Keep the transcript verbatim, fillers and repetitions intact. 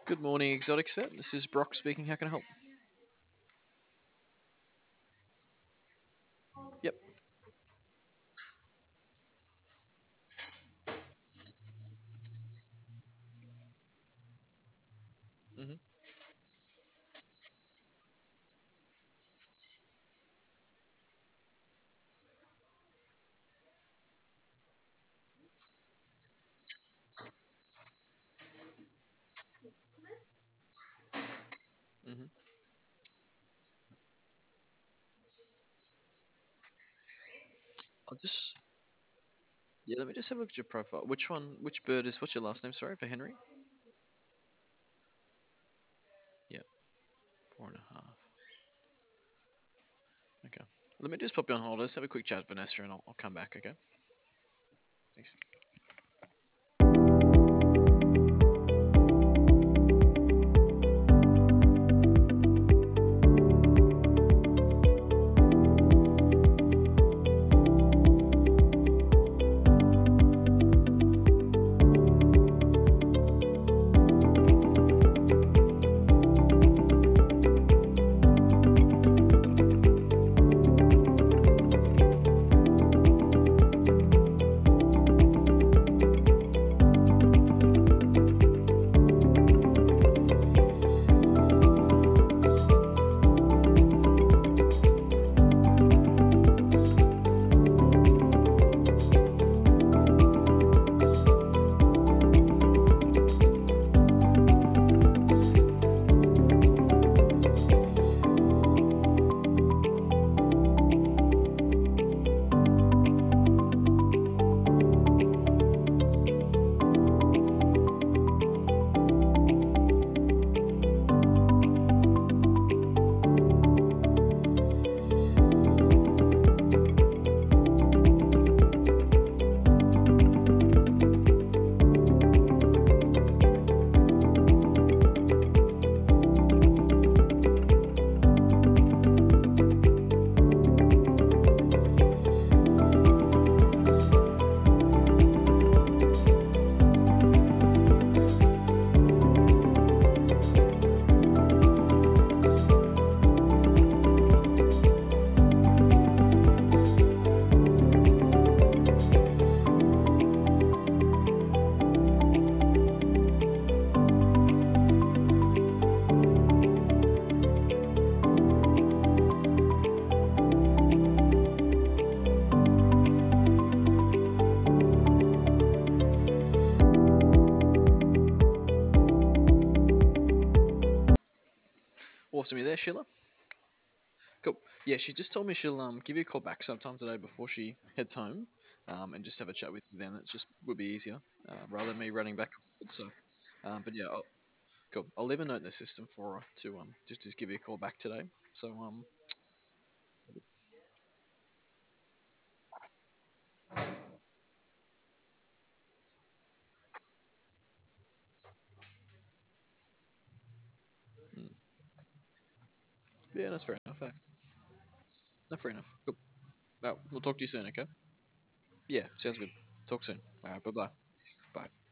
Good morning, Exotic Set. This is Brock speaking. How can I help? Yep. Mhm. Mhm. I'll just yeah. Let me just have a look at your profile. Which one? Which bird is? What's your last name? Sorry for Henry. Yeah. Four and a half. Okay. Let me just pop you on hold. Let's have a quick chat, with Vanessa, and I'll, I'll come back. Okay. Thanks. Awesome. You there, Sheila? Cool. Yeah. She just told me she'll um give you a call back sometime today before she heads home, um, and just have a chat with you. Then it just would be easier, uh, rather than me running back. So, um, but yeah, I'll, cool. I'll leave a note in the system for her to um just just give you a call back today. So um mm, yeah, that's fair enough. Eh? No, fair enough. Cool. Well, we'll talk to you soon. Okay. Yeah, sounds good. Talk soon. All right. Bye bye. Bye.